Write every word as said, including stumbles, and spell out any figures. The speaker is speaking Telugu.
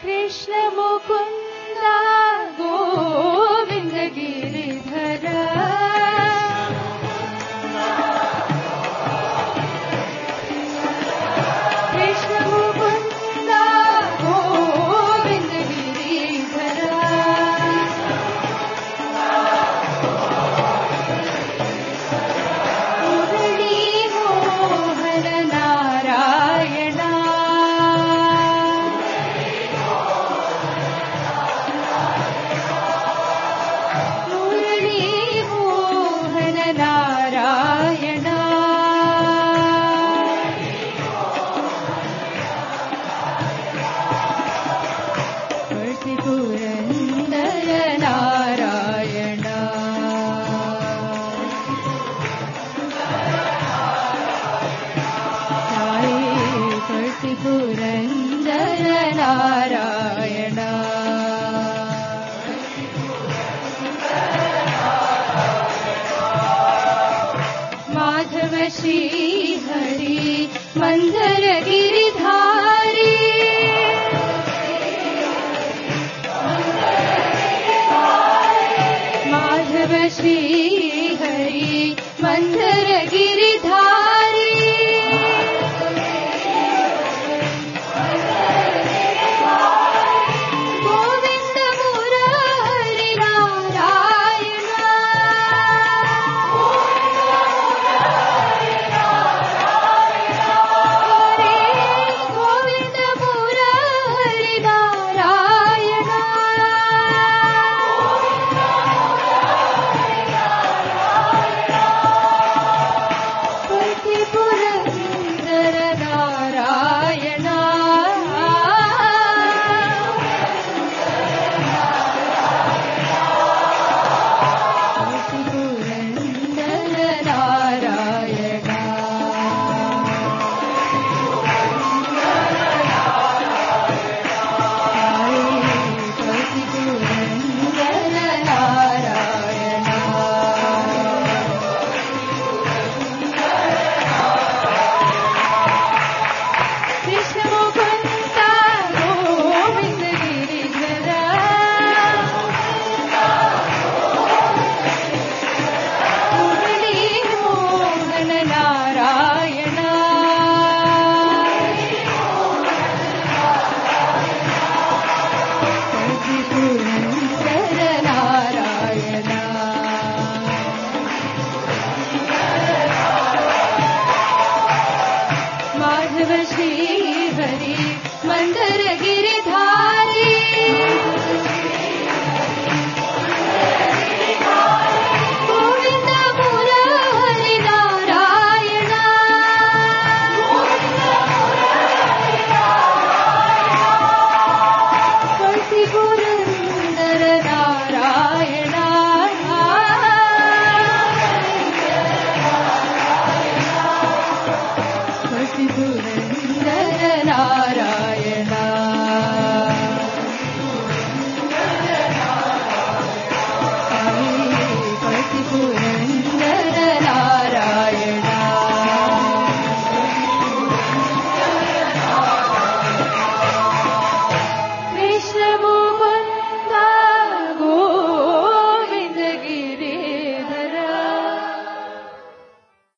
కృష్ణ ముకుంద గోవింద గిరిధర కృష్ణ ముకుంద గోవింద గిరిధర మురళీ మోహన నారాయణ మురళీ మోహన నారాయణ పతి పురందర నారాయణ సాయి పతి పురందర నారాయణ మాధవ శ్రీ హరి మందర గిరిధారి మాధవ శ్రీ హరి మందర గిరిధారి గోవింద మురహరి నారాయణ హరే గోవింద మురహరి నారాయణ పతి పురందర నారాయణ పతి పురందర నారాయణ సాయి పతి పురందర నారాయణ కృష్ణ ముకుంద గోవింద గిరిధర మురళీ మోహన నారాయణ పతి పురందర నారాయణ మాధవ శ్రీ హరి మందర గిరిధారి గోవింద మురహరి నారాయణ పతి పురందర నారాయణ పతి పురందర నారాయణ